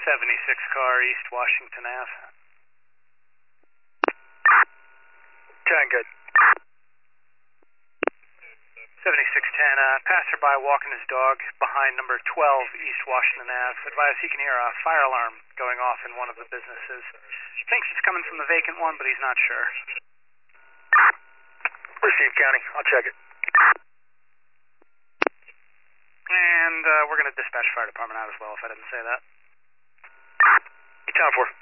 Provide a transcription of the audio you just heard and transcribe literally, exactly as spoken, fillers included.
seventy-six car, East Washington Ave. ten, good. seventy-six ten, uh, passerby walking his dog behind number twelve East Washington Ave. Advise he can hear a fire alarm going off in one of the businesses. Thinks it's coming from the vacant one, but he's not sure. Received, County. I'll check it. And uh, we're going to dispatch fire department out as well, if I didn't say that. ten four.